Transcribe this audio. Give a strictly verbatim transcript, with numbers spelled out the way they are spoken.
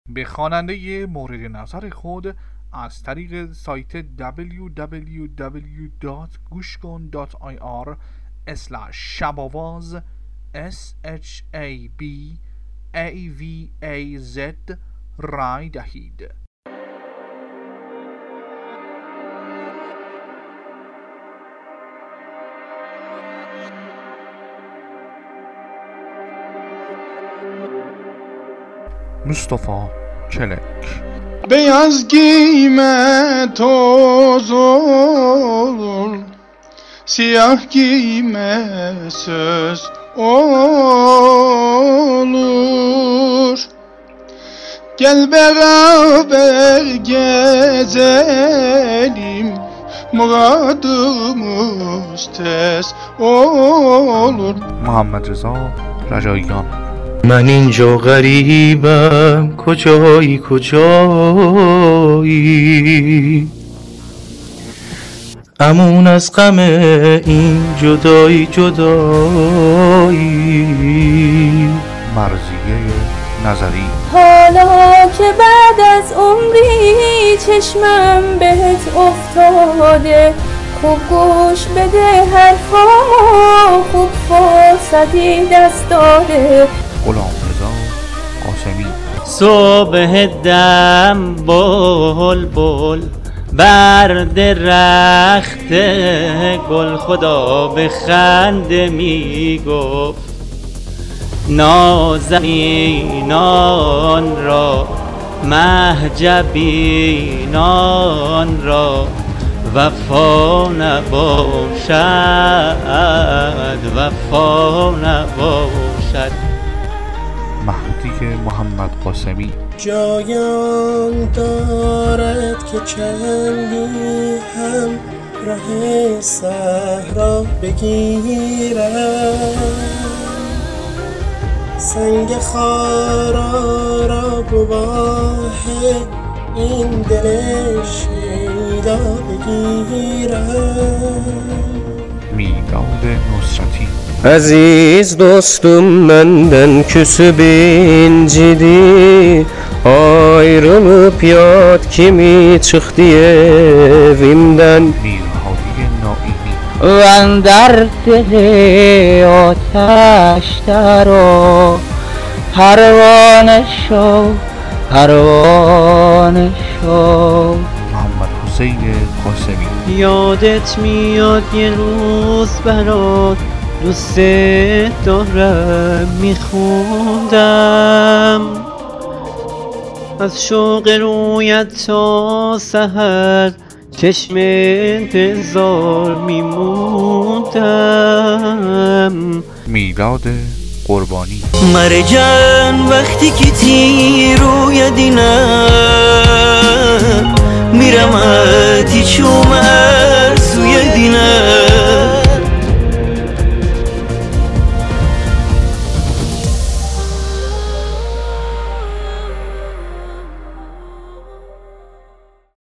به خواننده مورد نظر خود از طریق سایت دبلیو دبلیو دبلیو دات گوشکن دات آی آر اسلش شب‌آواز اس اچ ای بی ای وی ای زد رای دهید. مصطفی کلک. Beyaz giyme toz olur, siyah giyme söz olur. Gel beraber gezelim, muradımız tez olur. محمد رضا رجاییان. من اینجا غریبم، کجایی کجایی، امون از غم این جدایی جدایی. مرضیه نظری. حالا که بعد از عمری چشمم بهت افتاده، خوب گوش بده حرفامو، خوب فرصتی دست داده. غلام رضا قاسمی. صبح دم بل بل بر درخت گل، خدا به خنده می گفت نازنینان را، مهجبینان را وفا نباشد، وفا نباشد. مهدی محمد قاسمی. جایان دارد که چندی هم راه صحرا بگیرم، سنگ خارا را گواه این دل شیدا بگیرم. میلاد نصرتی. Aziz dostum benden küsüp incidi, ayrılıp yat kimi çıktı evimden. میرهادی نائینی. من در دل آتش درآ، پروانه شو پروانه شو. محمد حسین قاسمی. یادت میاد یه روز برات دوست دارم میخوندم، از شوق رویت تا سحر چشم انتظار میموندم. میلاد قربانی. مرجان وقتی که تی روی دینم میرم آتی چون